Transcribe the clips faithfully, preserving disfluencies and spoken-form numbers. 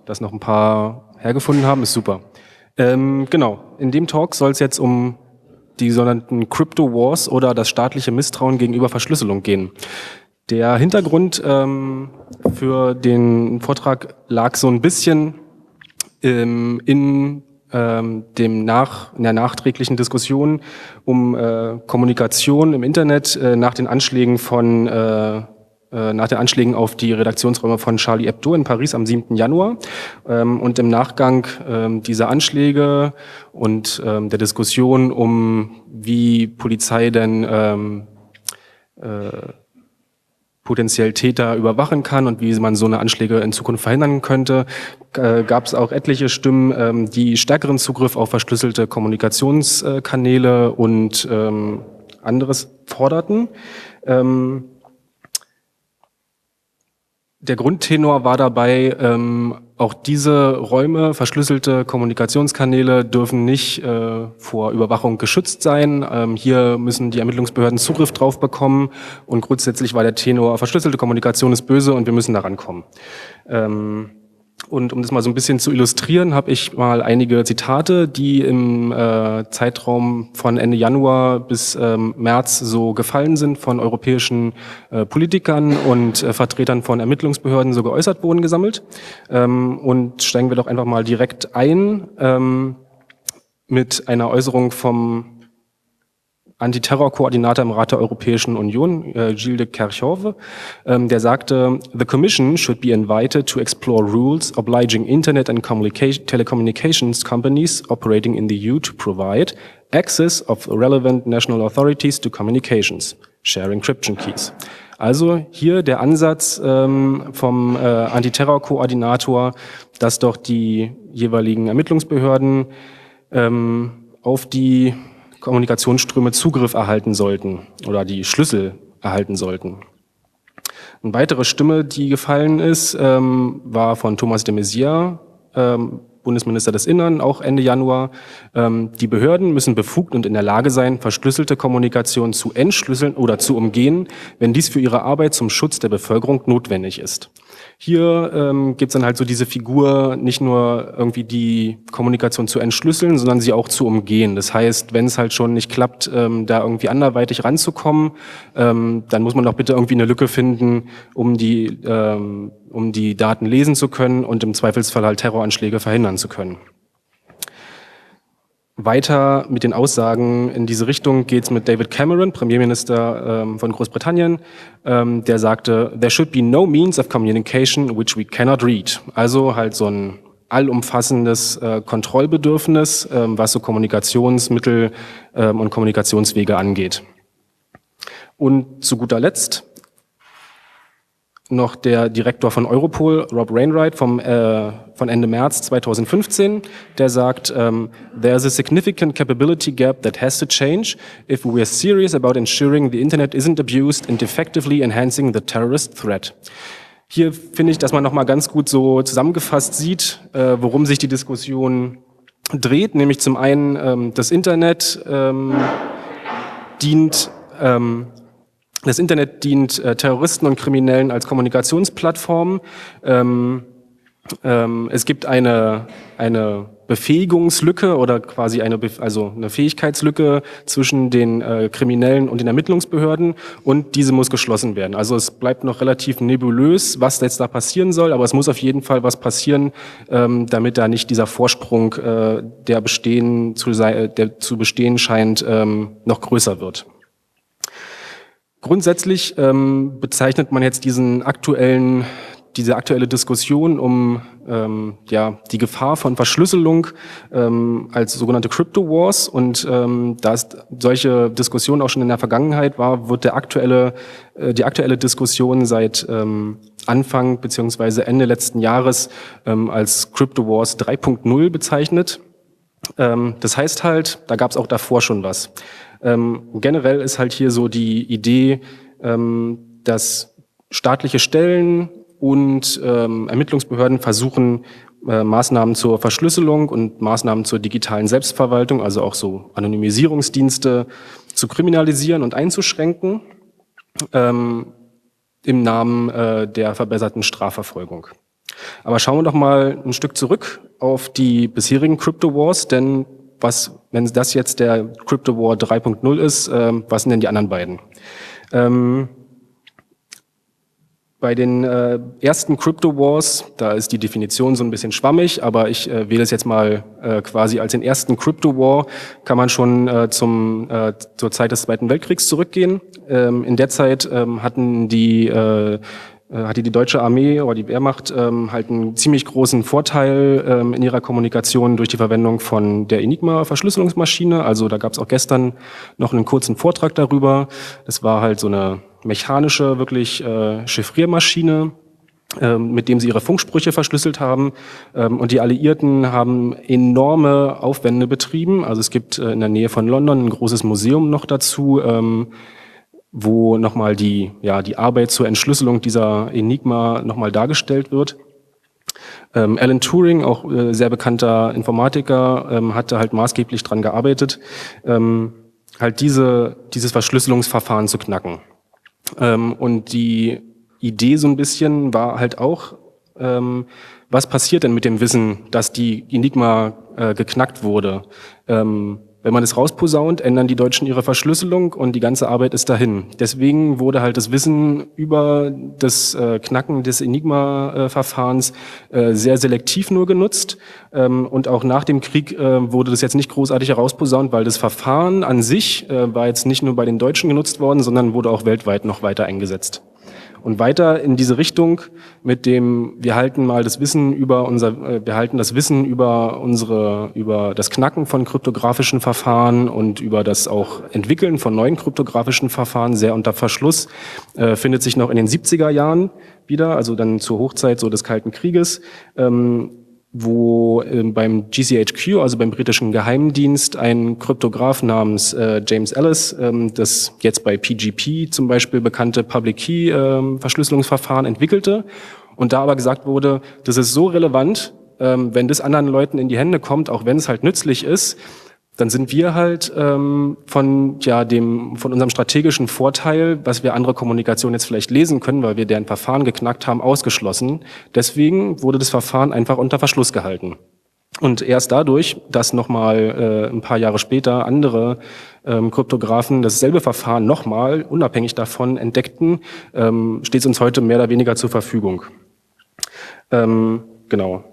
dass noch ein paar hergefunden haben, ist super. Ähm, genau, in dem Talk soll es jetzt um die sogenannten Crypto Wars oder das staatliche Misstrauen gegenüber Verschlüsselung gehen. Der Hintergrund ähm, für den Vortrag lag so ein bisschen ähm, in ähm, dem nach, in der nachträglichen Diskussion um äh, Kommunikation im Internet äh, nach den Anschlägen von äh, äh, nach den Anschlägen auf die Redaktionsräume von Charlie Hebdo in Paris am siebten Januar. Ähm, und im Nachgang ähm, dieser Anschläge und ähm, der Diskussion um, wie Polizei denn ähm, äh, potenziell Täter überwachen kann und wie man so eine Anschläge in Zukunft verhindern könnte, äh, gab es auch etliche Stimmen, ähm, die stärkeren Zugriff auf verschlüsselte Kommunikationskanäle und ähm, anderes forderten. Ähm, Der Grundtenor war dabei, ähm, auch diese Räume, verschlüsselte Kommunikationskanäle dürfen nicht äh, vor Überwachung geschützt sein. Ähm, hier müssen die Ermittlungsbehörden Zugriff drauf bekommen und grundsätzlich war der Tenor, verschlüsselte Kommunikation ist böse und wir müssen da rankommen. Ähm, Und um das mal so ein bisschen zu illustrieren, habe ich mal einige Zitate, die im äh, Zeitraum von Ende Januar bis ähm, März so gefallen sind von europäischen äh, Politikern und äh, Vertretern von Ermittlungsbehörden so geäußert wurden, gesammelt. Ähm, und steigen wir doch einfach mal direkt ein ähm, mit einer Äußerung vom Antiterrorkoordinator im Rat der Europäischen Union, äh, Gilles de Kerchove, ähm, der sagte, "The Commission should be invited to explore rules obliging Internet and telecommunications companies operating in the E U to provide access of relevant national authorities to communications, share encryption keys." Also hier der Ansatz ähm, vom äh, Antiterrorkoordinator, dass doch die jeweiligen Ermittlungsbehörden ähm, auf die Kommunikationsströme Zugriff erhalten sollten oder die Schlüssel erhalten sollten. Eine weitere Stimme, die gefallen ist, ähm, war von Thomas de Maizière, ähm, Bundesminister des Innern, auch Ende Januar. Ähm, die Behörden müssen befugt und in der Lage sein, verschlüsselte Kommunikation zu entschlüsseln oder zu umgehen, wenn dies für ihre Arbeit zum Schutz der Bevölkerung notwendig ist. Hier ähm, gibt es dann halt so diese Figur, nicht nur irgendwie die Kommunikation zu entschlüsseln, sondern sie auch zu umgehen. Das heißt, wenn es halt schon nicht klappt, ähm, da irgendwie anderweitig ranzukommen, ähm, dann muss man doch bitte irgendwie eine Lücke finden, um die, ähm, um die Daten lesen zu können und im Zweifelsfall halt Terroranschläge verhindern zu können. Weiter mit den Aussagen in diese Richtung geht's mit David Cameron, Premierminister ähm, von Großbritannien, ähm, der sagte, "There should be no means of communication which we cannot read." Also halt so ein allumfassendes äh, Kontrollbedürfnis, ähm, was so Kommunikationsmittel ähm, und Kommunikationswege angeht. Und zu guter Letzt noch der Direktor von Europol, Rob Wainwright, vom, äh, von Ende März zweitausendfünfzehn, der sagt, ähm, "There's a significant capability gap that has to change if we are serious about ensuring the Internet isn't abused and effectively enhancing the terrorist threat." Hier finde ich, dass man nochmal ganz gut so zusammengefasst sieht, äh, worum sich die Diskussion dreht, nämlich zum einen ähm, das Internet ähm, dient ähm, Das Internet dient äh, Terroristen und Kriminellen als Kommunikationsplattform. Ähm, ähm, es gibt eine, eine Befähigungslücke oder quasi eine, also eine Fähigkeitslücke zwischen den äh, Kriminellen und den Ermittlungsbehörden und diese muss geschlossen werden. Also es bleibt noch relativ nebulös, was jetzt da passieren soll, aber es muss auf jeden Fall was passieren, ähm, damit da nicht dieser Vorsprung, äh, der bestehen zu, sei, der zu bestehen scheint, ähm, noch größer wird. Grundsätzlich ähm, bezeichnet man jetzt diesen aktuellen, diese aktuelle Diskussion um ähm, ja die Gefahr von Verschlüsselung ähm, als sogenannte Crypto Wars. Und ähm, da es solche Diskussionen auch schon in der Vergangenheit war, wird der aktuelle, äh, die aktuelle Diskussion seit ähm, Anfang beziehungsweise Ende letzten Jahres ähm, als Crypto Wars drei Punkt null bezeichnet. Ähm, das heißt halt, da gab es auch davor schon was. Ähm, generell ist halt hier so die Idee, ähm, dass staatliche Stellen und ähm, Ermittlungsbehörden versuchen, äh, Maßnahmen zur Verschlüsselung und Maßnahmen zur digitalen Selbstverwaltung, also auch so Anonymisierungsdienste, zu kriminalisieren und einzuschränken, ähm, im Namen äh, der verbesserten Strafverfolgung. Aber schauen wir doch mal ein Stück zurück auf die bisherigen Crypto Wars, denn was, wenn das jetzt der Crypto War drei Punkt null ist, ähm, was sind denn die anderen beiden? Ähm, Bei den äh, ersten Crypto Wars, da ist die Definition so ein bisschen schwammig, aber ich äh, wähle es jetzt mal äh, quasi als den ersten Crypto War, kann man schon äh, zum, äh, zur Zeit des Zweiten Weltkriegs zurückgehen. Ähm, in der Zeit ähm, hatten die äh, hatte die deutsche Armee oder die Wehrmacht ähm, halt einen ziemlich großen Vorteil ähm, in ihrer Kommunikation durch die Verwendung von der Enigma-Verschlüsselungsmaschine. Also da gab es auch gestern noch einen kurzen Vortrag darüber. Das war halt so eine mechanische, wirklich äh, Chiffriermaschine, ähm, mit dem sie ihre Funksprüche verschlüsselt haben. Ähm, und die Alliierten haben enorme Aufwände betrieben. Also es gibt äh, in der Nähe von London ein großes Museum noch dazu, ähm, wo nochmal die, ja, die Arbeit zur Entschlüsselung dieser Enigma nochmal dargestellt wird. Ähm, Alan Turing, auch äh, sehr bekannter Informatiker, ähm, hatte halt maßgeblich dran gearbeitet, ähm, halt diese, dieses Verschlüsselungsverfahren zu knacken. Ähm, und die Idee so ein bisschen war halt auch, ähm, was passiert denn mit dem Wissen, dass die Enigma äh, geknackt wurde? Ähm, Wenn man es rausposaunt, ändern die Deutschen ihre Verschlüsselung und die ganze Arbeit ist dahin. Deswegen wurde halt das Wissen über das äh, Knacken des Enigma-Verfahrens äh, sehr selektiv nur genutzt. Ähm, und auch nach dem Krieg äh, wurde das jetzt nicht großartig herausposaunt, weil das Verfahren an sich äh, war jetzt nicht nur bei den Deutschen genutzt worden, sondern wurde auch weltweit noch weiter eingesetzt. Und weiter in diese Richtung mit dem, wir halten mal das Wissen über unser, wir halten das Wissen über unsere, über das Knacken von kryptografischen Verfahren und über das auch Entwickeln von neuen kryptografischen Verfahren sehr unter Verschluss, äh, findet sich noch in den siebziger Jahren wieder, also dann zur Hochzeit so des Kalten Krieges, ähm, wo äh, beim G C H Q, also beim britischen Geheimdienst, ein Kryptograph namens äh, James Ellis, ähm, das jetzt bei P G P zum Beispiel bekannte Public Key ähm, Verschlüsselungsverfahren entwickelte. Und da aber gesagt wurde, das ist so relevant, ähm, wenn das anderen Leuten in die Hände kommt, auch wenn es halt nützlich ist, dann sind wir halt ähm, von ja dem von unserem strategischen Vorteil, was wir andere Kommunikation jetzt vielleicht lesen können, weil wir deren Verfahren geknackt haben, ausgeschlossen. Deswegen wurde das Verfahren einfach unter Verschluss gehalten. Und erst dadurch, dass nochmal äh, ein paar Jahre später andere ähm, Kryptographen dasselbe Verfahren nochmal unabhängig davon entdeckten, ähm, steht es uns heute mehr oder weniger zur Verfügung. Ähm, genau.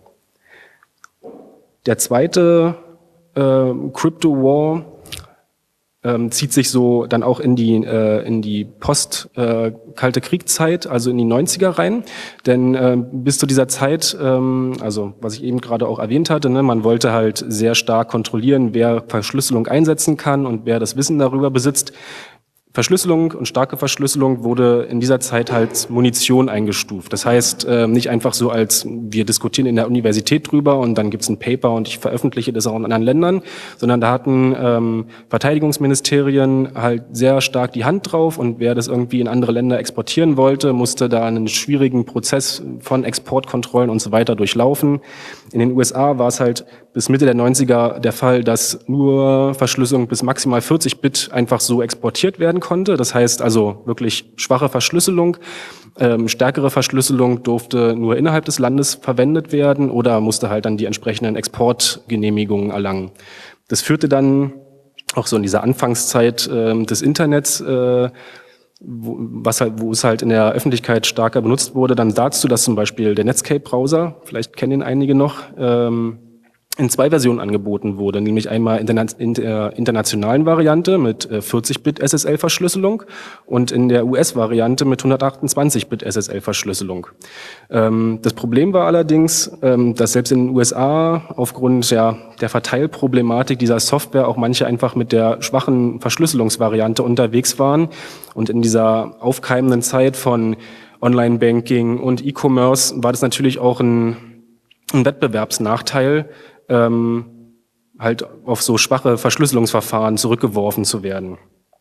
Der zweite Äh, Crypto War ähm, zieht sich so dann auch in die äh, in die Post äh, Kalte Kriegszeit, also in die neunziger rein, denn äh, bis zu dieser Zeit, ähm, also was ich eben gerade auch erwähnt hatte, ne, man wollte halt sehr stark kontrollieren, wer Verschlüsselung einsetzen kann und wer das Wissen darüber besitzt. Verschlüsselung und starke Verschlüsselung wurde in dieser Zeit als Munition eingestuft. Das heißt, äh, nicht einfach so als, wir diskutieren in der Universität drüber und dann gibt's ein Paper und ich veröffentliche das auch in anderen Ländern, sondern da hatten ähm, Verteidigungsministerien halt sehr stark die Hand drauf und wer das irgendwie in andere Länder exportieren wollte, musste da einen schwierigen Prozess von Exportkontrollen und so weiter durchlaufen. In den U S A war es halt bis Mitte der neunziger der Fall, dass nur Verschlüsselung bis maximal vierzig Bit einfach so exportiert werden konnte. Das heißt also wirklich schwache Verschlüsselung. Ähm, stärkere Verschlüsselung durfte nur innerhalb des Landes verwendet werden oder musste halt dann die entsprechenden Exportgenehmigungen erlangen. Das führte dann auch so in dieser Anfangszeit äh, des Internets, äh, wo, was halt, wo es halt in der Öffentlichkeit stärker benutzt wurde, dann dazu, dass zum Beispiel der Netscape-Browser, vielleicht kennen ihn einige noch, ähm, in zwei Versionen angeboten wurde, nämlich einmal in der internationalen Variante mit vierzig Bit S S L-Verschlüsselung und in der U S-Variante mit hundertachtundzwanzig Bit S S L-Verschlüsselung. Das Problem war allerdings, dass selbst in den U S A aufgrund ja, der Verteilproblematik dieser Software auch manche einfach mit der schwachen Verschlüsselungsvariante unterwegs waren und in dieser aufkeimenden Zeit von Online-Banking und E-Commerce war das natürlich auch ein, ein Wettbewerbsnachteil, Ähm, halt auf so schwache Verschlüsselungsverfahren zurückgeworfen zu werden.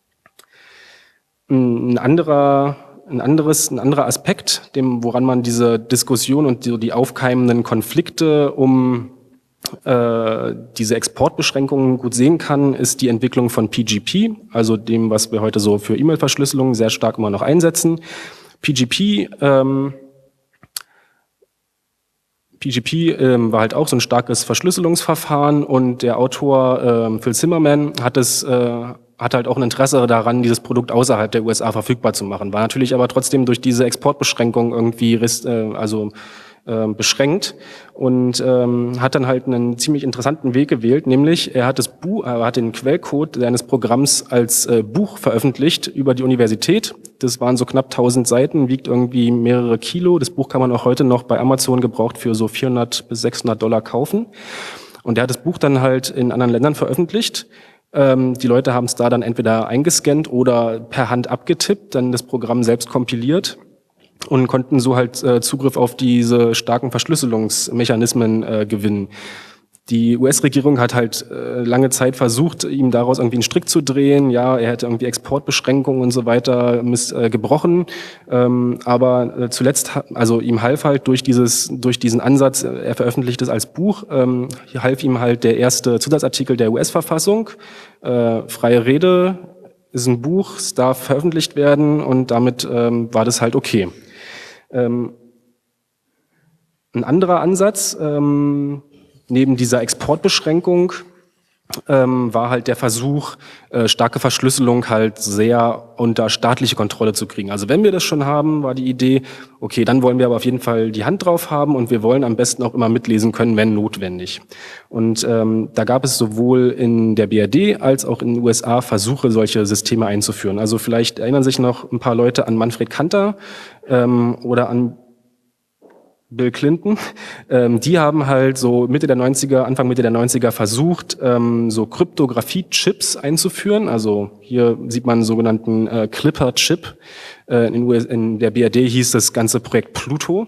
Ein anderer, ein anderes, ein anderer Aspekt, dem, woran man diese Diskussion und die, die aufkeimenden Konflikte um äh, diese Exportbeschränkungen gut sehen kann, ist die Entwicklung von P G P, also dem, was wir heute so für E-Mail-Verschlüsselung sehr stark immer noch einsetzen. P G P ähm, P G P ähm, war halt auch so ein starkes Verschlüsselungsverfahren und der Autor ähm, Phil Zimmermann hat es äh, hat halt auch ein Interesse daran, dieses Produkt außerhalb der U S A verfügbar zu machen. War natürlich aber trotzdem durch diese Exportbeschränkung irgendwie äh, also äh, beschränkt und ähm, hat dann halt einen ziemlich interessanten Weg gewählt, nämlich er hat das Buch, er hat den Quellcode seines Programms als äh, Buch veröffentlicht über die Universität. Das waren so knapp tausend Seiten, wiegt irgendwie mehrere Kilo. Das Buch kann man auch heute noch bei Amazon gebraucht für so vierhundert bis sechshundert Dollar kaufen. Und er hat das Buch dann halt in anderen Ländern veröffentlicht. Ähm, die Leute haben es da dann entweder eingescannt oder per Hand abgetippt, dann das Programm selbst kompiliert und konnten so halt äh, Zugriff auf diese starken Verschlüsselungsmechanismen äh, gewinnen. Die U S-Regierung hat halt äh, lange Zeit versucht, ihm daraus irgendwie einen Strick zu drehen. Ja, er hätte irgendwie Exportbeschränkungen und so weiter miss, äh, gebrochen. Ähm, aber äh, zuletzt, also ihm half halt durch dieses, durch diesen Ansatz, äh, er veröffentlicht es als Buch, ähm, hier half ihm halt der erste Zusatzartikel der U S-Verfassung. Äh, freie Rede ist ein Buch, es darf veröffentlicht werden und damit ähm, war das halt okay. Ähm, ein anderer Ansatz, ähm, neben dieser Exportbeschränkung ähm, war halt der Versuch, äh, starke Verschlüsselung halt sehr unter staatliche Kontrolle zu kriegen. Also wenn wir das schon haben, war die Idee, okay, dann wollen wir aber auf jeden Fall die Hand drauf haben und wir wollen am besten auch immer mitlesen können, wenn notwendig. Und ähm, da gab es sowohl in der B R D als auch in den U S A Versuche, solche Systeme einzuführen. Also vielleicht erinnern sich noch ein paar Leute an Manfred Kanter ähm, oder an Bill Clinton, ähm, die haben halt so Mitte der neunziger, Anfang Mitte der neunziger versucht, ähm, so Kryptographie-Chips einzuführen. Also hier sieht man einen sogenannten äh, Clipper-Chip. Äh, in, U S, in der B R D hieß das ganze Projekt Pluto.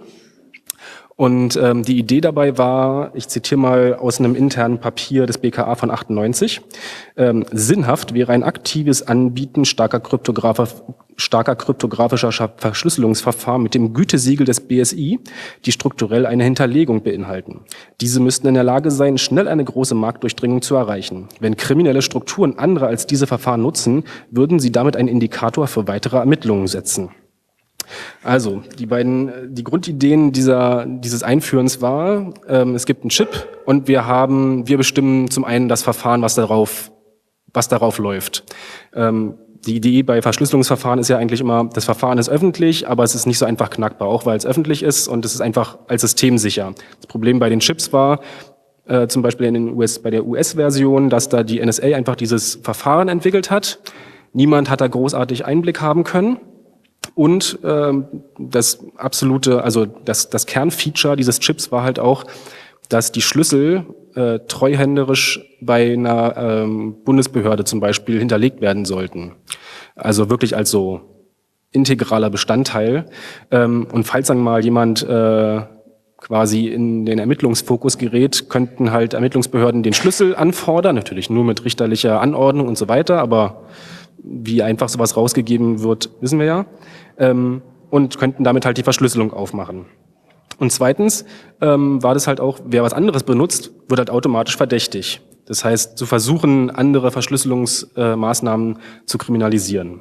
Und ähm, die Idee dabei war, ich zitiere mal aus einem internen Papier des B K A von achtundneunzig, ähm, sinnhaft wäre ein aktives Anbieten starker, Kryptographer, starker kryptografischer Verschlüsselungsverfahren mit dem Gütesiegel des B S I, die strukturell eine Hinterlegung beinhalten. Diese müssten in der Lage sein, schnell eine große Marktdurchdringung zu erreichen. Wenn kriminelle Strukturen andere als diese Verfahren nutzen, würden sie damit einen Indikator für weitere Ermittlungen setzen. Also, die beiden, die Grundideen dieser, dieses Einführens war, ähm, es gibt einen Chip und wir haben, wir bestimmen zum einen das Verfahren, was darauf, was darauf läuft. Ähm, die Idee bei Verschlüsselungsverfahren ist ja eigentlich immer, das Verfahren ist öffentlich, aber es ist nicht so einfach knackbar, auch weil es öffentlich ist und es ist einfach als System sicher. Das Problem bei den Chips war, äh, zum Beispiel in den U S, bei der U S-Version, dass da die N S A einfach dieses Verfahren entwickelt hat. Niemand hat da großartig Einblick haben können. Und ähm, das absolute, also das, das Kernfeature dieses Chips war halt auch, dass die Schlüssel äh, treuhänderisch bei einer ähm, Bundesbehörde zum Beispiel hinterlegt werden sollten. Also wirklich als so integraler Bestandteil. Ähm, und falls dann mal jemand äh, quasi in den Ermittlungsfokus gerät, könnten halt Ermittlungsbehörden den Schlüssel anfordern, natürlich nur mit richterlicher Anordnung und so weiter, aber wie einfach sowas rausgegeben wird, wissen wir ja, ähm, und könnten damit halt die Verschlüsselung aufmachen. Und zweitens ähm, war das halt auch, wer was anderes benutzt, wird halt automatisch verdächtig. Das heißt, zu versuchen, andere Verschlüsselungsmaßnahmen äh, zu kriminalisieren.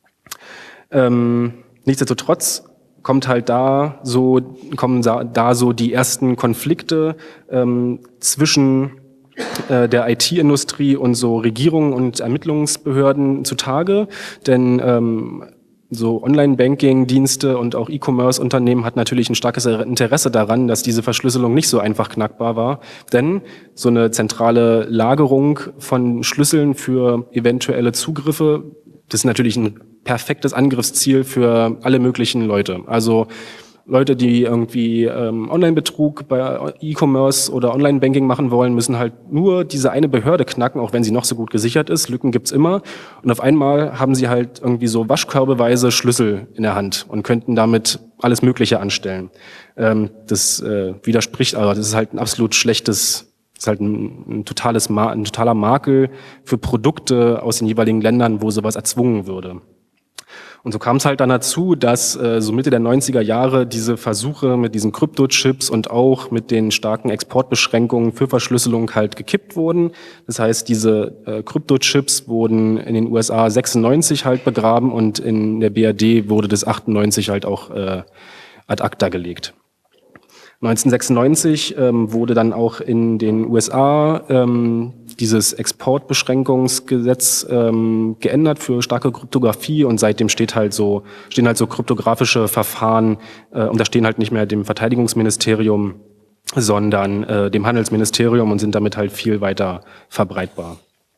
Ähm, nichtsdestotrotz kommt halt da so, kommen da so die ersten Konflikte ähm, zwischen der I T-Industrie und so Regierungen und Ermittlungsbehörden zutage, denn ähm, so Online-Banking-Dienste und auch E-Commerce-Unternehmen hat natürlich ein starkes Interesse daran, dass diese Verschlüsselung nicht so einfach knackbar war, denn so eine zentrale Lagerung von Schlüsseln für eventuelle Zugriffe, das ist natürlich ein perfektes Angriffsziel für alle möglichen Leute. Also Leute, die irgendwie ähm, Online-Betrug bei E-Commerce oder Online-Banking machen wollen, müssen halt nur diese eine Behörde knacken, auch wenn sie noch so gut gesichert ist. Lücken gibt's immer. Und auf einmal haben sie halt irgendwie so waschkörbeweise Schlüssel in der Hand und könnten damit alles Mögliche anstellen. Ähm, das äh, widerspricht, aber das ist halt ein absolut schlechtes, das ist halt ein, ein totales, ein totaler Makel für Produkte aus den jeweiligen Ländern, wo sowas erzwungen würde. Und so kam es halt dann dazu, dass äh, so Mitte der neunziger Jahre diese Versuche mit diesen Kryptochips und auch mit den starken Exportbeschränkungen für Verschlüsselung halt gekippt wurden. Das heißt, diese äh, Kryptochips wurden in den U S A sechsundneunzig halt begraben und in der B R D wurde das achtundneunzig halt auch äh, ad acta gelegt. neunzehnhundertsechsundneunzig ähm, wurde dann auch in den U S A ähm, dieses Exportbeschränkungsgesetz ähm, geändert für starke Kryptographie und seitdem steht halt so, stehen halt so kryptografische Verfahren äh, und da stehen halt nicht mehr dem Verteidigungsministerium, sondern äh, dem Handelsministerium und sind damit halt viel weiter verbreitbar.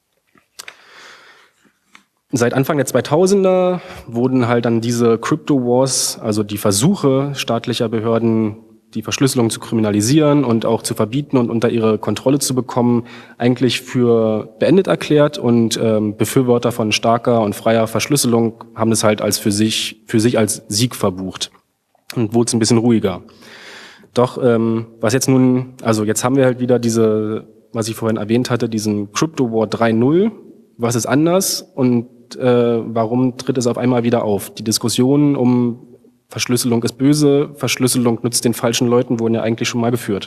Seit Anfang der zweitausender wurden halt dann diese Crypto Wars, also die Versuche staatlicher Behörden, die Verschlüsselung zu kriminalisieren und auch zu verbieten und unter ihre Kontrolle zu bekommen, eigentlich für beendet erklärt und ähm, Befürworter von starker und freier Verschlüsselung haben das halt als für sich, für sich als Sieg verbucht und wurde es ein bisschen ruhiger. Doch ähm, was jetzt nun, also jetzt haben wir halt wieder diese, was ich vorhin erwähnt hatte, diesen Crypto War drei Punkt null. Was ist anders und äh, warum tritt es auf einmal wieder auf? Die Diskussion um Verschlüsselung ist böse, Verschlüsselung nützt den falschen Leuten, wurden ja eigentlich schon mal geführt.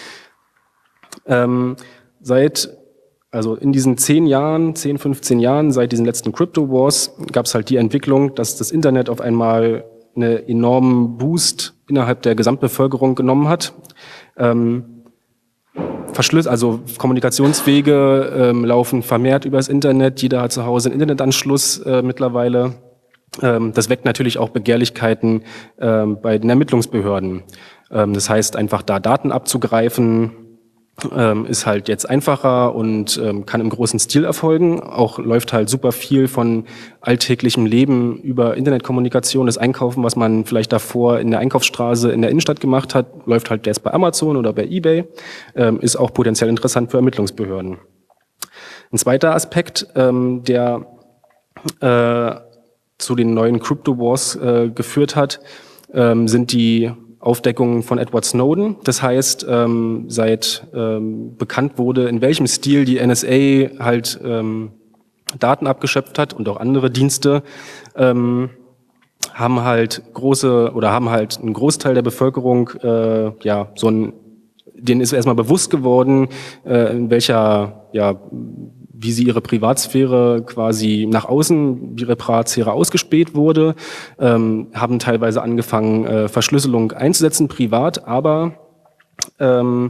Ähm, seit, also in diesen zehn Jahren, zehn, fünfzehn Jahren, seit diesen letzten Crypto Wars, gab es halt die Entwicklung, dass das Internet auf einmal einen enormen Boost innerhalb der Gesamtbevölkerung genommen hat. Ähm, Verschlüss, also Kommunikationswege ähm, laufen vermehrt übers Internet, jeder hat zu Hause einen Internetanschluss äh, mittlerweile. Ähm, das weckt natürlich auch Begehrlichkeiten ähm, bei den Ermittlungsbehörden. Ähm, das heißt, einfach da Daten abzugreifen, ähm, ist halt jetzt einfacher und ähm, kann im großen Stil erfolgen. Auch läuft halt super viel von alltäglichem Leben über Internetkommunikation. Das Einkaufen, was man vielleicht davor in der Einkaufsstraße in der Innenstadt gemacht hat, läuft halt jetzt bei Amazon oder bei eBay, ähm, ist auch potenziell interessant für Ermittlungsbehörden. Ein zweiter Aspekt, ähm, der äh, zu den neuen Crypto Wars äh, geführt hat, ähm, sind die Aufdeckungen von Edward Snowden. Das heißt, ähm, seit ähm, bekannt wurde, in welchem Stil die N S A halt ähm, Daten abgeschöpft hat und auch andere Dienste, ähm, haben halt große oder haben halt einen Großteil der Bevölkerung, äh, ja, so ein, denen ist erstmal bewusst geworden, äh, in welcher, ja, wie sie ihre Privatsphäre quasi nach außen, ihre Privatsphäre ausgespäht wurde, ähm, haben teilweise angefangen, äh, Verschlüsselung einzusetzen, privat, aber ähm,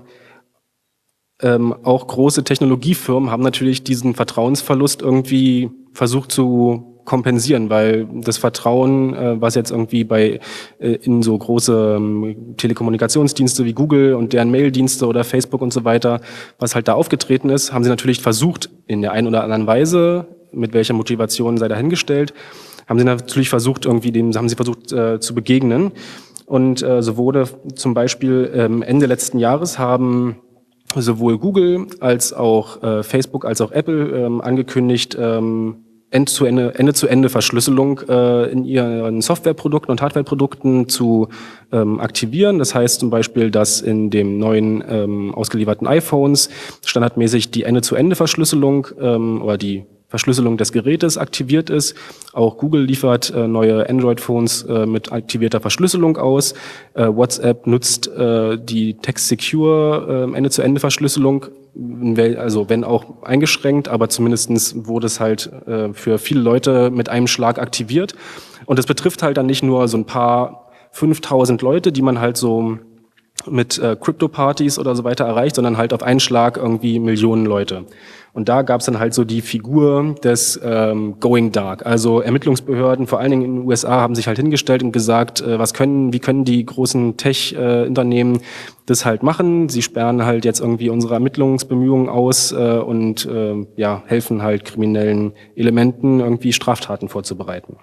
ähm, auch große Technologiefirmen haben natürlich diesen Vertrauensverlust irgendwie versucht zu kompensieren, weil das Vertrauen, äh, was jetzt irgendwie bei äh, in so große ähm, Telekommunikationsdienste wie Google und deren Maildienste oder Facebook und so weiter, was halt da aufgetreten ist, haben sie natürlich versucht, in der einen oder anderen Weise, mit welcher Motivation sei dahingestellt, haben sie natürlich versucht, irgendwie dem, haben sie versucht äh, zu begegnen. Und äh, so wurde zum Beispiel ähm, Ende letzten Jahres haben sowohl Google als auch äh, Facebook als auch Apple ähm, angekündigt, ähm, Ende-zu-Ende, Ende-zu-Ende-Verschlüsselung äh, in ihren Softwareprodukten und Hardwareprodukten zu ähm, aktivieren. Das heißt zum Beispiel, dass in dem neuen ähm, ausgelieferten iPhones standardmäßig die Ende-zu-Ende-Verschlüsselung ähm, oder die Verschlüsselung des Gerätes aktiviert ist. Auch Google liefert äh, neue Android-Phones äh, mit aktivierter Verschlüsselung aus. Äh, WhatsApp nutzt äh, die Text-Secure äh, Ende-zu-Ende-Verschlüsselung, also wenn auch eingeschränkt, aber zumindestens wurde es halt äh, für viele Leute mit einem Schlag aktiviert. Und das betrifft halt dann nicht nur so ein paar fünftausend Leute, die man halt so mit äh, Crypto-Partys oder so weiter erreicht, sondern halt auf einen Schlag irgendwie Millionen Leute. Und da gab es dann halt so die Figur des ähm, Going Dark. Also Ermittlungsbehörden, vor allen Dingen in den U S A, haben sich halt hingestellt und gesagt, äh, was können, wie können die großen Tech-Unternehmen äh, das halt machen? Sie sperren halt jetzt irgendwie unsere Ermittlungsbemühungen aus äh, und äh, ja helfen halt kriminellen Elementen irgendwie Straftaten vorzubereiten.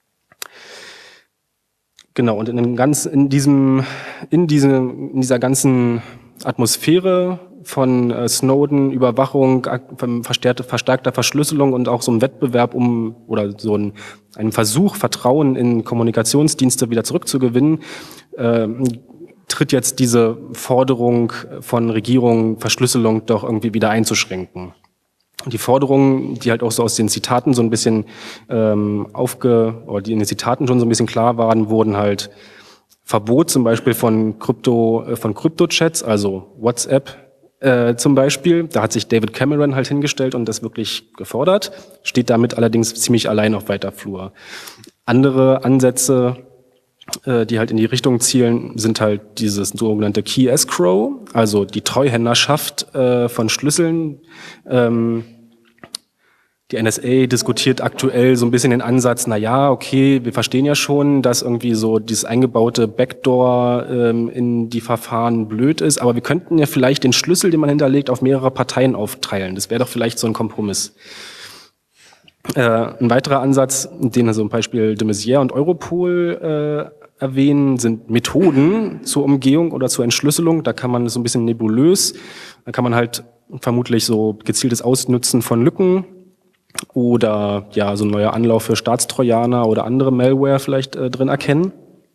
Genau, und in dem ganz, in diesem, in diesem, in dieser ganzen Atmosphäre von äh, Snowden, Überwachung, verstärkte, verstärkter Verschlüsselung und auch so ein Wettbewerb um, oder so ein, ein Versuch, Vertrauen in Kommunikationsdienste wieder zurückzugewinnen, äh, tritt jetzt diese Forderung von Regierungen, Verschlüsselung doch irgendwie wieder einzuschränken. Die Forderungen, die halt auch so aus den Zitaten so ein bisschen ähm, aufge, oder die in den Zitaten schon so ein bisschen klar waren, wurden halt Verbot zum Beispiel von Krypto, äh, von Kryptochats, also WhatsApp äh, zum Beispiel. Da hat sich David Cameron halt hingestellt und das wirklich gefordert, steht damit allerdings ziemlich allein auf weiter Flur. Andere Ansätze äh, die halt in die Richtung zielen, sind halt dieses sogenannte Key Escrow, also die Treuhänderschaft äh, von Schlüsseln. Ähm, Die N S A diskutiert aktuell so ein bisschen den Ansatz, na ja, okay, wir verstehen ja schon, dass irgendwie so dieses eingebaute Backdoor ähm, in die Verfahren blöd ist, aber wir könnten ja vielleicht den Schlüssel, den man hinterlegt, auf mehrere Parteien aufteilen. Das wäre doch vielleicht so ein Kompromiss. Äh, ein weiterer Ansatz, den zum Beispiel de Maizière und Europol äh, erwähnen, sind Methoden zur Umgehung oder zur Entschlüsselung. Da kann man so ein bisschen nebulös, da kann man halt vermutlich so gezieltes Ausnutzen von Lücken oder ja, so ein neuer Anlauf für Staatstrojaner oder andere Malware vielleicht äh, drin erkennen.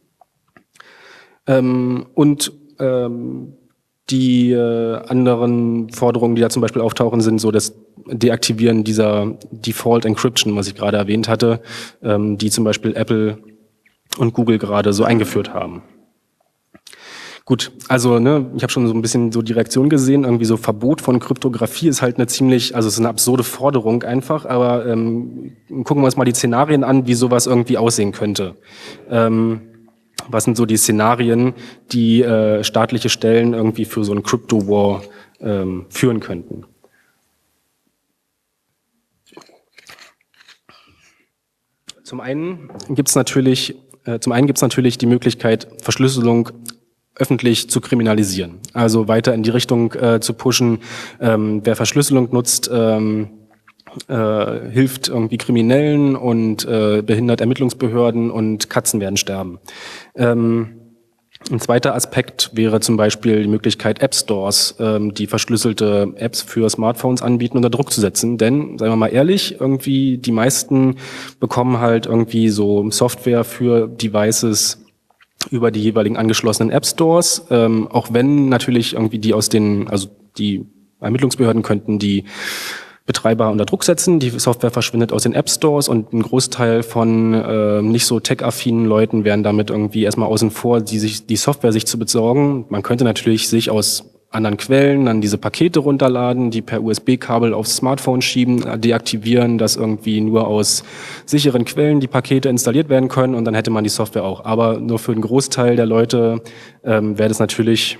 Ähm, und ähm, die äh, anderen Forderungen, die da zum Beispiel auftauchen, sind so das Deaktivieren dieser Default Encryption, was ich gerade erwähnt hatte, ähm, die zum Beispiel Apple und Google gerade so eingeführt haben. Gut, also ne, ich habe schon so ein bisschen so die Reaktion gesehen, irgendwie so Verbot von Kryptographie ist halt eine ziemlich, also es ist eine absurde Forderung einfach, aber ähm, gucken wir uns mal die Szenarien an, wie sowas irgendwie aussehen könnte. Ähm, was sind so die Szenarien, die äh, staatliche Stellen irgendwie für so einen Crypto-War ähm, führen könnten? Zum einen gibt's natürlich, äh, zum einen gibt's natürlich die Möglichkeit, Verschlüsselung öffentlich zu kriminalisieren. Also weiter in die Richtung äh, zu pushen, ähm, wer Verschlüsselung nutzt, ähm, äh, hilft irgendwie Kriminellen und äh, behindert Ermittlungsbehörden und Katzen werden sterben. Ähm, ein zweiter Aspekt wäre zum Beispiel die Möglichkeit, App-Stores, ähm, die verschlüsselte Apps für Smartphones anbieten, unter Druck zu setzen. Denn, seien wir mal ehrlich, irgendwie die meisten bekommen halt irgendwie so Software für Devices über die jeweiligen angeschlossenen App-Stores, ähm, auch wenn natürlich irgendwie die aus den, also die Ermittlungsbehörden könnten die Betreiber unter Druck setzen, die Software verschwindet aus den App-Stores und ein Großteil von äh, nicht so tech-affinen Leuten wären damit irgendwie erstmal außen vor, die sich die Software sich zu besorgen. Man könnte natürlich sich aus anderen Quellen dann diese Pakete runterladen, die per U S B-Kabel aufs Smartphone schieben, deaktivieren, dass irgendwie nur aus sicheren Quellen die Pakete installiert werden können und dann hätte man die Software auch. Aber nur für einen Großteil der Leute ähm, wäre das natürlich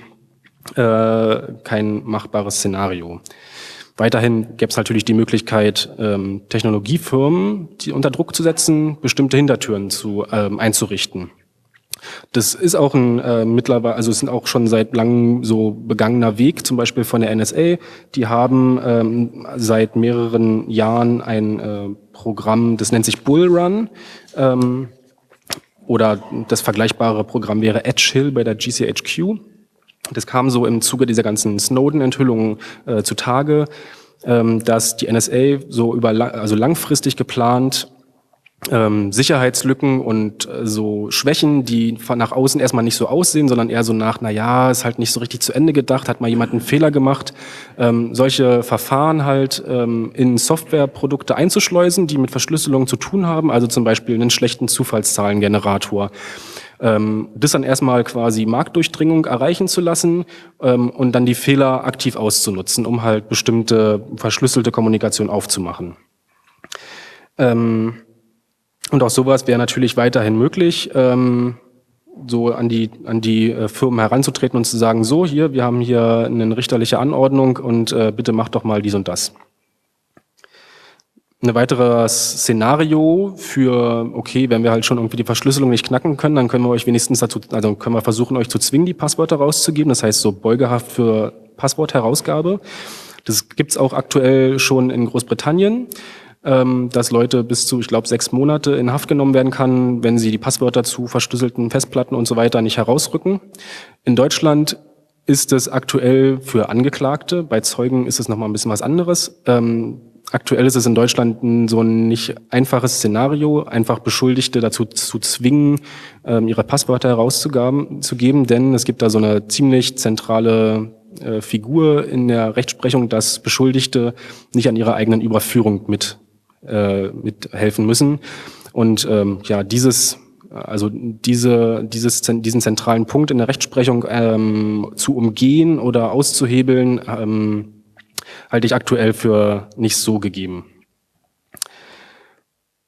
äh, kein machbares Szenario. Weiterhin gäbe es natürlich die Möglichkeit, ähm, Technologiefirmen die unter Druck zu setzen, bestimmte Hintertüren zu, ähm, einzurichten. Das ist auch ein äh, mittlerweile, also es sind auch schon seit langem so begangener Weg, zum Beispiel von der N S A. Die haben ähm, seit mehreren Jahren ein äh, Programm, das nennt sich Bull Run. Ähm, oder das vergleichbare Programm wäre Edge Hill bei der G C H Q. Das kam so im Zuge dieser ganzen Snowden-Enthüllungen äh, zutage, ähm, dass die N S A so über lang, also langfristig geplant ähm, Sicherheitslücken und äh, so Schwächen, die von nach außen erstmal nicht so aussehen, sondern eher so nach, na ja, ist halt nicht so richtig zu Ende gedacht, hat mal jemand einen Fehler gemacht, ähm, solche Verfahren halt ähm, in Softwareprodukte einzuschleusen, die mit Verschlüsselung zu tun haben, also zum Beispiel einen schlechten Zufallszahlengenerator. Ähm, das dann erstmal quasi Marktdurchdringung erreichen zu lassen ähm, und dann die Fehler aktiv auszunutzen, um halt bestimmte verschlüsselte Kommunikation aufzumachen. Ähm, und auch sowas wäre natürlich weiterhin möglich, ähm, so an die an die äh, Firmen heranzutreten und zu sagen, so hier, wir haben hier eine richterliche Anordnung und äh, bitte macht doch mal dies und das. Ein weiteres Szenario für, okay, wenn wir halt schon irgendwie die Verschlüsselung nicht knacken können, dann können wir euch wenigstens dazu, also können wir versuchen, euch zu zwingen, die Passwörter rauszugeben. Das heißt so beugehaft für Passwortherausgabe. Das gibt's auch aktuell schon in Großbritannien, ähm, dass Leute bis zu, ich glaube, sechs Monate in Haft genommen werden kann, wenn sie die Passwörter zu verschlüsselten Festplatten und so weiter nicht herausrücken. In Deutschland ist es aktuell für Angeklagte, bei Zeugen ist es nochmal ein bisschen was anderes. Ähm, Aktuell ist es in Deutschland ein, so ein nicht einfaches Szenario, einfach Beschuldigte dazu zu zwingen, ähm, ihre Passwörter herauszugeben, denn es gibt da so eine ziemlich zentrale äh, Figur in der Rechtsprechung, dass Beschuldigte nicht an ihrer eigenen Überführung mit äh, mithelfen müssen. Und ähm, ja, dieses also diese, dieses, diesen zentralen Punkt in der Rechtsprechung ähm, zu umgehen oder auszuhebeln, ähm, halte ich aktuell für nicht so gegeben.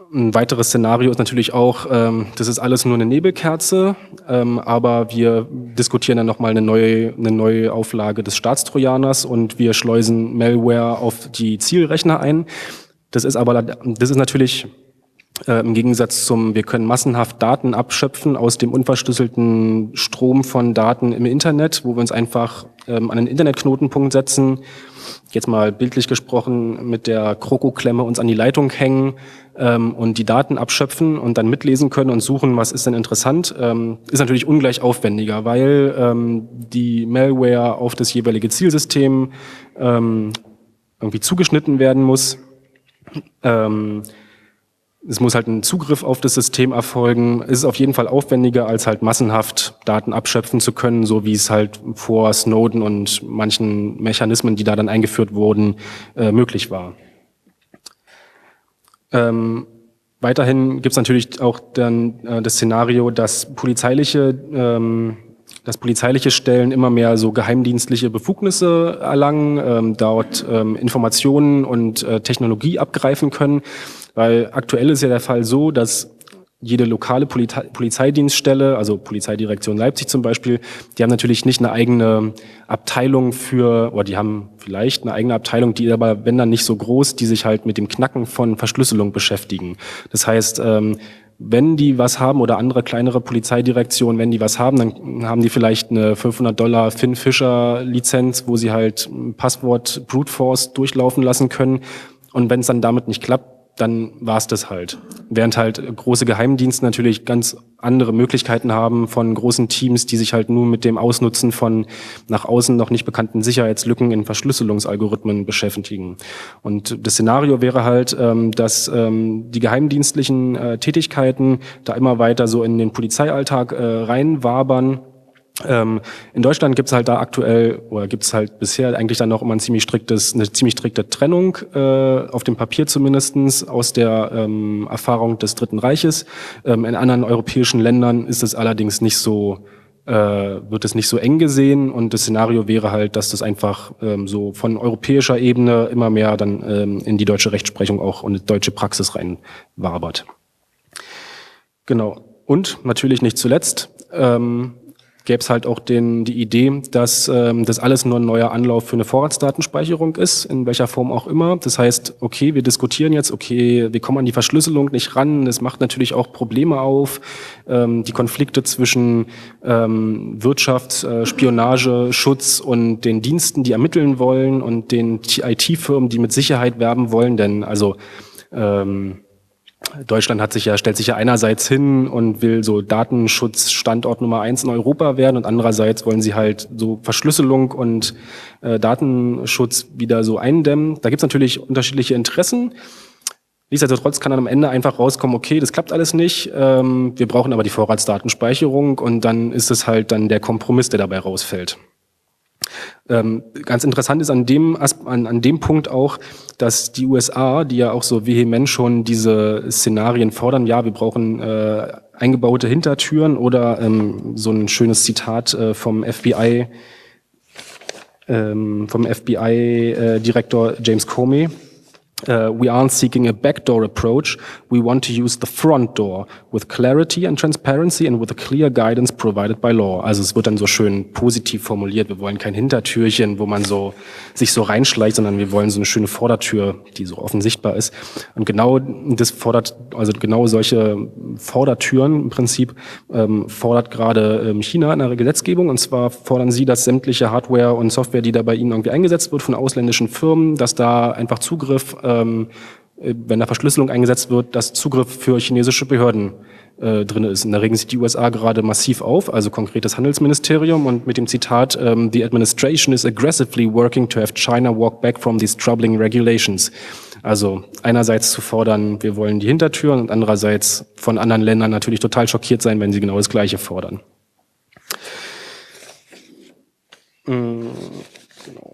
Ein weiteres Szenario ist natürlich auch, ähm, das ist alles nur eine Nebelkerze, ähm, aber wir diskutieren dann nochmal eine neue, eine neue Auflage des Staatstrojaners und wir schleusen Malware auf die Zielrechner ein. Das ist aber, das ist natürlich äh, im Gegensatz zum, wir können massenhaft Daten abschöpfen aus dem unverschlüsselten Strom von Daten im Internet, wo wir uns einfach ähm, an einen Internetknotenpunkt setzen, jetzt mal bildlich gesprochen mit der Krokoklemme uns an die Leitung hängen ähm, und die Daten abschöpfen und dann mitlesen können und suchen, was ist denn interessant, ähm, ist natürlich ungleich aufwendiger, weil ähm, die Malware auf das jeweilige Zielsystem ähm, irgendwie zugeschnitten werden muss. Ähm, Es muss halt ein Zugriff auf das System erfolgen. Es ist auf jeden Fall aufwendiger, als halt massenhaft Daten abschöpfen zu können, so wie es halt vor Snowden und manchen Mechanismen, die da dann eingeführt wurden, äh, möglich war. Ähm, weiterhin gibt es natürlich auch dann äh, das Szenario, dass polizeiliche, ähm, dass polizeiliche Stellen immer mehr so geheimdienstliche Befugnisse erlangen, ähm, dort ähm, Informationen und äh, Technologie abgreifen können. Weil aktuell ist ja der Fall so, dass jede lokale Polizei- Polizeidienststelle, also Polizeidirektion Leipzig zum Beispiel, die haben natürlich nicht eine eigene Abteilung für, oder die haben vielleicht eine eigene Abteilung, die aber, wenn dann nicht so groß, die sich halt mit dem Knacken von Verschlüsselung beschäftigen. Das heißt, ähm, wenn die was haben oder andere kleinere Polizeidirektionen, wenn die was haben, dann haben die vielleicht eine fünfhundert Dollar Finn Fisher Lizenz, wo sie halt ein Passwort Brute Force durchlaufen lassen können. Und wenn es dann damit nicht klappt, dann war's das halt. Während halt große Geheimdienste natürlich ganz andere Möglichkeiten haben von großen Teams, die sich halt nur mit dem Ausnutzen von nach außen noch nicht bekannten Sicherheitslücken in Verschlüsselungsalgorithmen beschäftigen. Und das Szenario wäre halt, ähm, dass ähm, die geheimdienstlichen äh, Tätigkeiten da immer weiter so in den Polizeialltag äh, reinwabern. Ähm, in Deutschland gibt's halt da aktuell, oder gibt's halt bisher eigentlich dann noch immer ein ziemlich striktes, eine ziemlich strikte Trennung, äh, auf dem Papier zumindestens, aus der ähm, Erfahrung des Dritten Reiches. Ähm, in anderen europäischen Ländern ist es allerdings nicht so, äh, wird es nicht so eng gesehen und das Szenario wäre halt, dass das einfach ähm, so von europäischer Ebene immer mehr dann ähm, in die deutsche Rechtsprechung auch und die deutsche Praxis reinwabert. Genau. Und natürlich nicht zuletzt, ähm, gäbe es halt auch den, die Idee, dass ähm, das alles nur ein neuer Anlauf für eine Vorratsdatenspeicherung ist, in welcher Form auch immer. Das heißt, okay, wir diskutieren jetzt, okay, wir kommen an die Verschlüsselung nicht ran. Das macht natürlich auch Probleme auf. Ähm, die Konflikte zwischen ähm, Wirtschaft, äh, Spionage, Schutz und den Diensten, die ermitteln wollen und den I T-Firmen, die mit Sicherheit werben wollen. Denn also ähm, Deutschland hat sich ja, stellt sich ja einerseits hin und will so Datenschutzstandort Nummer eins in Europa werden und andererseits wollen sie halt so Verschlüsselung und äh, Datenschutz wieder so eindämmen. Da gibt's natürlich unterschiedliche Interessen. Nichtsdestotrotz kann dann am Ende einfach rauskommen, okay, das klappt alles nicht, ähm, wir brauchen aber die Vorratsdatenspeicherung und dann ist es halt dann der Kompromiss, der dabei rausfällt. Ähm, ganz interessant ist an dem, an, an dem Punkt auch, dass die U S A, die ja auch so vehement schon diese Szenarien fordern, ja, wir brauchen äh, eingebaute Hintertüren oder ähm, so ein schönes Zitat äh, vom F B I, ähm, vom F B I-Direktor äh, James Comey. Uh, we aren't seeking a backdoor approach. We want to use the front door with clarity and transparency and with a clear guidance provided by law. Also es wird dann so schön positiv formuliert. Wir wollen kein Hintertürchen, wo man so sich so reinschleicht, sondern wir wollen so eine schöne Vordertür, die so offen sichtbar ist. Und genau das fordert, also genau solche Vordertüren im Prinzip ähm, fordert gerade ähm, China in der Gesetzgebung. Und zwar fordern sie, dass sämtliche Hardware und Software, die da bei ihnen irgendwie eingesetzt wird von ausländischen Firmen, dass da einfach Zugriff wenn da Verschlüsselung eingesetzt wird, dass Zugriff für chinesische Behörden äh, drin ist. Und da regen sich die U S A gerade massiv auf, also konkret das Handelsministerium und mit dem Zitat, ähm, the administration is aggressively working to have China walk back from these troubling regulations. Also einerseits zu fordern, wir wollen die Hintertüren und andererseits von anderen Ländern natürlich total schockiert sein, wenn sie genau das Gleiche fordern. Mhm, genau.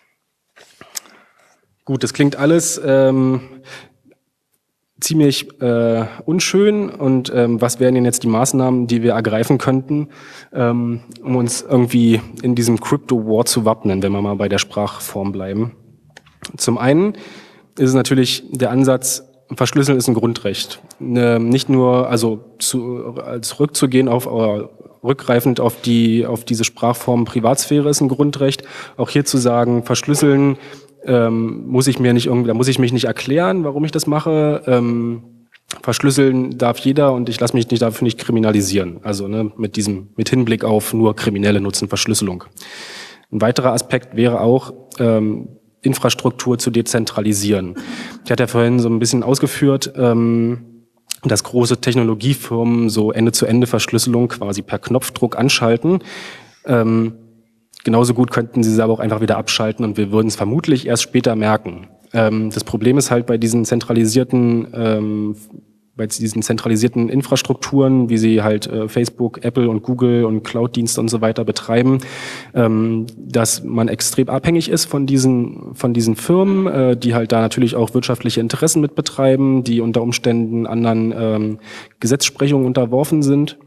Gut, das klingt alles ähm, ziemlich äh, unschön und ähm, was wären denn jetzt die Maßnahmen, die wir ergreifen könnten, ähm, um uns irgendwie in diesem Crypto-War zu wappnen, wenn wir mal bei der Sprachform bleiben. Zum einen ist es natürlich der Ansatz, Verschlüsseln ist ein Grundrecht. Ne, nicht nur, also zu, zurückzugehen auf, oder rückgreifend auf die, auf diese Sprachform Privatsphäre ist ein Grundrecht. Auch hier zu sagen, verschlüsseln ähm, muss ich mir nicht irgendwie, da muss ich mich nicht erklären, warum ich das mache. Ähm, verschlüsseln darf jeder und ich lasse mich nicht dafür nicht kriminalisieren. Also ne, mit diesem, mit Hinblick auf nur Kriminelle nutzen Verschlüsselung. Ein weiterer Aspekt wäre auch, ähm, Infrastruktur zu dezentralisieren. Ich hatte ja vorhin so ein bisschen ausgeführt, ähm, dass große Technologiefirmen so Ende-zu-Ende-Verschlüsselung quasi per Knopfdruck anschalten. Ähm, genauso gut könnten sie es aber auch einfach wieder abschalten und wir würden es vermutlich erst später merken. Ähm, das Problem ist halt bei diesen zentralisierten ähm, bei diesen zentralisierten Infrastrukturen, wie sie halt äh, Facebook, Apple und Google und Cloud-Dienste und so weiter betreiben, ähm, dass man extrem abhängig ist von diesen von diesen Firmen, äh, die halt da natürlich auch wirtschaftliche Interessen mit betreiben, die unter Umständen anderen ähm, Gesetzesprechungen unterworfen sind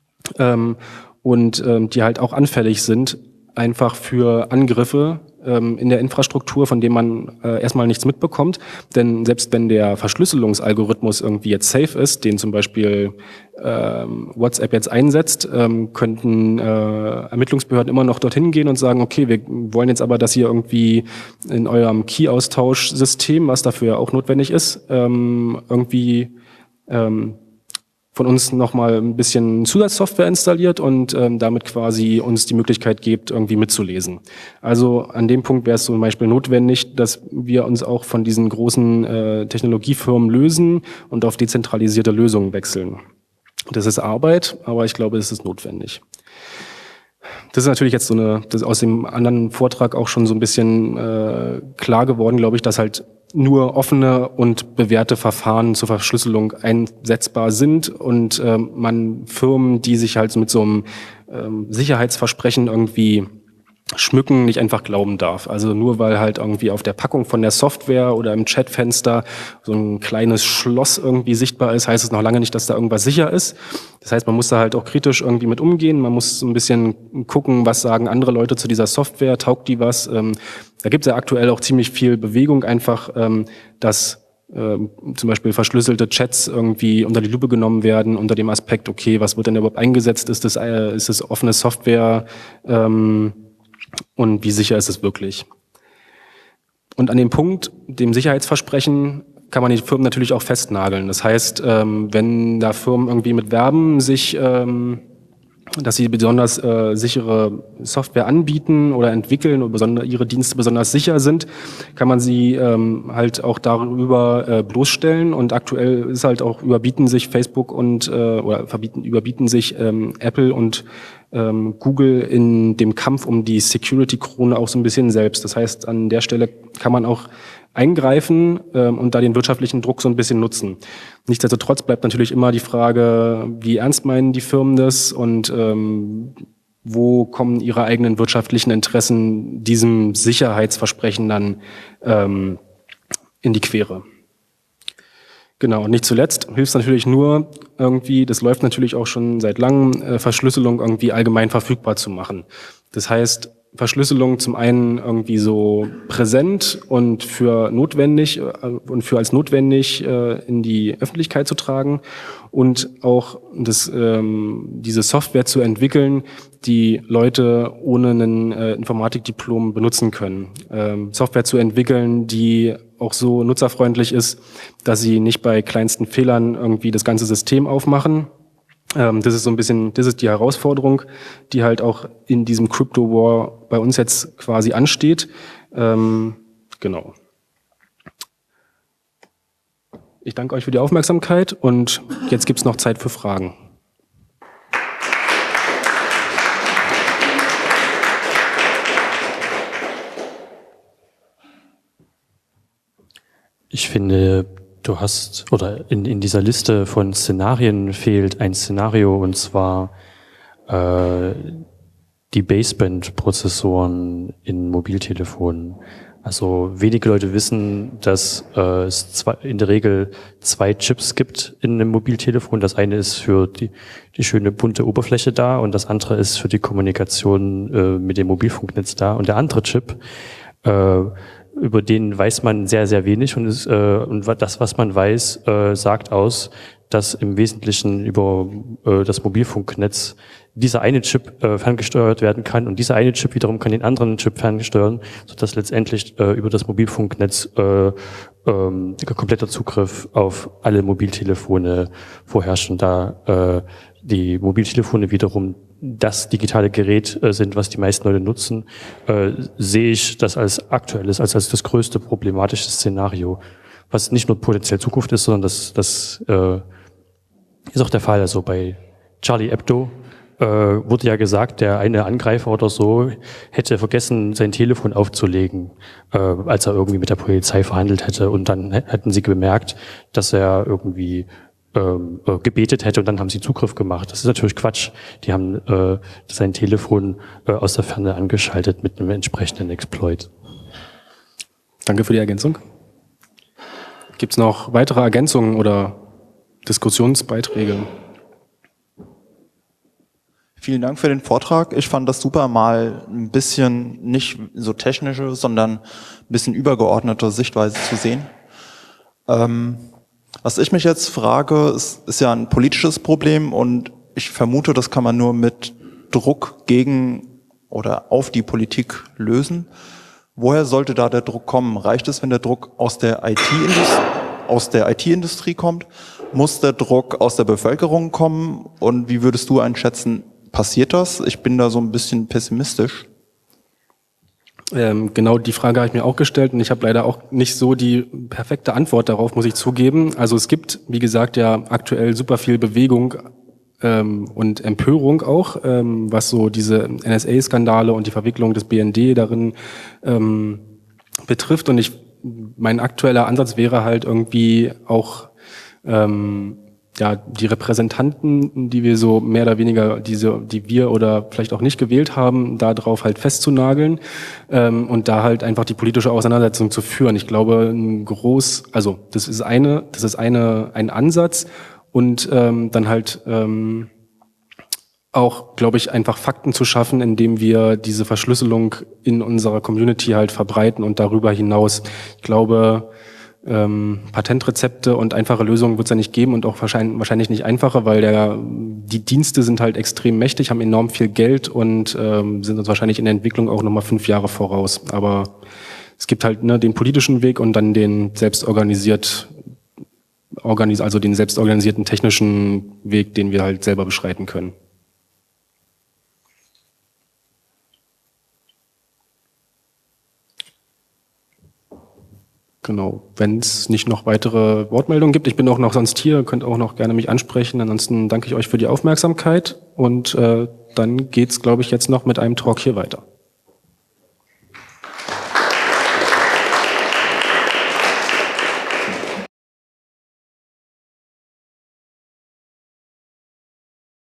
ähm, und ähm, die halt auch anfällig sind einfach für Angriffe ähm, in der Infrastruktur, von denen man äh, erstmal nichts mitbekommt. Denn selbst wenn der Verschlüsselungsalgorithmus irgendwie jetzt safe ist, den zum Beispiel ähm, WhatsApp jetzt einsetzt, ähm, könnten äh, Ermittlungsbehörden immer noch dorthin gehen und sagen, okay, wir wollen jetzt aber, dass ihr irgendwie in eurem Key-Austausch-System, was dafür ja auch notwendig ist, ähm, irgendwie ähm, von uns nochmal ein bisschen Zusatzsoftware installiert und ähm, damit quasi uns die Möglichkeit gibt, irgendwie mitzulesen. Also an dem Punkt wäre es zum Beispiel notwendig, dass wir uns auch von diesen großen äh, Technologiefirmen lösen und auf dezentralisierte Lösungen wechseln. Das ist Arbeit, aber ich glaube, es ist notwendig. Das ist natürlich jetzt so eine, das ist aus dem anderen Vortrag auch schon so ein bisschen äh, klar geworden, glaube ich, dass halt nur offene und bewährte Verfahren zur Verschlüsselung einsetzbar sind und ähm, man Firmen, die sich halt mit so einem ähm, Sicherheitsversprechen irgendwie schmücken, nicht einfach glauben darf. Also nur weil halt irgendwie auf der Packung von der Software oder im Chatfenster so ein kleines Schloss irgendwie sichtbar ist, heißt es noch lange nicht, dass da irgendwas sicher ist. Das heißt, man muss da halt auch kritisch irgendwie mit umgehen. Man muss so ein bisschen gucken, was sagen andere Leute zu dieser Software, taugt die was. Ähm, da gibt es ja aktuell auch ziemlich viel Bewegung einfach, ähm, dass ähm, zum Beispiel verschlüsselte Chats irgendwie unter die Lupe genommen werden, unter dem Aspekt, okay, was wird denn überhaupt eingesetzt? Ist das, äh, ist das offene Software? Ähm, Und wie sicher ist es wirklich? Und an dem Punkt, dem Sicherheitsversprechen, kann man die Firmen natürlich auch festnageln. Das heißt, ähm, wenn da Firmen irgendwie mit werben, sich, ähm, dass sie besonders äh, sichere Software anbieten oder entwickeln oder besonders, ihre Dienste besonders sicher sind, kann man sie ähm, halt auch darüber äh, bloßstellen. Und aktuell ist halt auch überbieten sich Facebook und äh, oder verbieten, überbieten sich ähm, Apple und ähm, Google in dem Kampf um die Security-Krone auch so ein bisschen selbst. Das heißt, an der Stelle kann man auch eingreifen ähm, und da den wirtschaftlichen Druck so ein bisschen nutzen. Nichtsdestotrotz bleibt natürlich immer die Frage, wie ernst meinen die Firmen das und ähm, wo kommen ihre eigenen wirtschaftlichen Interessen diesem Sicherheitsversprechen dann ähm, in die Quere. Genau, und nicht zuletzt hilft es natürlich nur irgendwie, das läuft natürlich auch schon seit langem, äh, Verschlüsselung irgendwie allgemein verfügbar zu machen. Das heißt, Verschlüsselung zum einen irgendwie so präsent und für notwendig äh, und für als notwendig äh, in die Öffentlichkeit zu tragen und auch das, ähm, diese Software zu entwickeln, die Leute ohne ein äh, Informatikdiplom benutzen können. Ähm, Software zu entwickeln, die auch so nutzerfreundlich ist, dass sie nicht bei kleinsten Fehlern irgendwie das ganze System aufmachen. Ähm, das ist so ein bisschen, das ist die Herausforderung, die halt auch in diesem Crypto War bei uns jetzt quasi ansteht. Ähm, genau. Ich danke euch für die Aufmerksamkeit und jetzt gibt's noch Zeit für Fragen. Ich finde, du hast, oder in, in dieser Liste von Szenarien fehlt ein Szenario, und zwar äh, die Baseband-Prozessoren in Mobiltelefonen. Also wenige Leute wissen, dass äh, es zwei, in der Regel zwei Chips gibt in einem Mobiltelefon. Das eine ist für die, die schöne bunte Oberfläche da und das andere ist für die Kommunikation äh, mit dem Mobilfunknetz da. Und der andere Chip äh, über den weiß man sehr, sehr wenig und, ist, äh, und das, was man weiß, äh, sagt aus, dass im Wesentlichen über äh, das Mobilfunknetz dieser eine Chip äh, ferngesteuert werden kann und dieser eine Chip wiederum kann den anderen Chip ferngesteuern, sodass letztendlich äh, über das Mobilfunknetz äh, ähm, kompletter Zugriff auf alle Mobiltelefone vorherrscht und da äh, die Mobiltelefone wiederum das digitale Gerät äh, sind, was die meisten Leute nutzen, äh, sehe ich das als aktuelles, als, als das größte problematische Szenario, was nicht nur potenziell Zukunft ist, sondern das, das äh, ist auch der Fall. Also bei Charlie Hebdo äh, wurde ja gesagt, der eine Angreifer oder so hätte vergessen, sein Telefon aufzulegen, äh, als er irgendwie mit der Polizei verhandelt hätte. Und dann hätten sie bemerkt, dass er irgendwie ähm, äh, gebetet hätte und dann haben sie Zugriff gemacht. Das ist natürlich Quatsch. Die haben äh, sein Telefon äh, aus der Ferne angeschaltet mit einem entsprechenden Exploit. Danke für die Ergänzung. Gibt es noch weitere Ergänzungen oder Diskussionsbeiträge? Vielen Dank für den Vortrag. Ich fand das super, mal ein bisschen nicht so technische, sondern ein bisschen übergeordnete Sichtweise zu sehen. Ähm, was ich mich jetzt frage, ist, ist ja ein politisches Problem und ich vermute, das kann man nur mit Druck gegen oder auf die Politik lösen. Woher sollte da der Druck kommen? Reicht es, wenn der Druck aus der I T-Industrie, aus der I T-Industrie kommt? Muss der Druck aus der Bevölkerung kommen? Und wie würdest du einschätzen, passiert das? Ich bin da so ein bisschen pessimistisch. Ähm, genau die Frage habe ich mir auch gestellt und ich habe leider auch nicht so die perfekte Antwort darauf, muss ich zugeben. Also es gibt, wie gesagt, ja aktuell super viel Bewegung ähm, und Empörung auch, ähm, was so diese N S A-Skandale und die Verwicklung des B N D darin ähm, betrifft. Und ich, mein aktueller Ansatz wäre halt irgendwie auch ähm, ja, die Repräsentanten, die wir so mehr oder weniger, diese, die wir oder vielleicht auch nicht gewählt haben, da drauf halt festzunageln ähm, und da halt einfach die politische Auseinandersetzung zu führen. Ich glaube, ein groß, also das ist eine, das ist eine, ein Ansatz und ähm, dann halt ähm, auch, glaube ich, einfach Fakten zu schaffen, indem wir diese Verschlüsselung in unserer Community halt verbreiten und darüber hinaus. Ich glaube, Ähm, Patentrezepte und einfache Lösungen wird es ja nicht geben und auch wahrscheinlich, wahrscheinlich nicht einfacher, weil der, die Dienste sind halt extrem mächtig, haben enorm viel Geld und ähm, sind uns wahrscheinlich in der Entwicklung auch nochmal fünf Jahre voraus. Aber es gibt halt ne, den politischen Weg und dann den selbstorganisiert, organis also den selbstorganisierten technischen Weg, den wir halt selber beschreiten können. Genau, wenn es nicht noch weitere Wortmeldungen gibt, ich bin auch noch sonst hier, könnt auch noch gerne mich ansprechen. Ansonsten danke ich euch für die Aufmerksamkeit und äh, dann geht's, glaube ich, jetzt noch mit einem Talk hier weiter.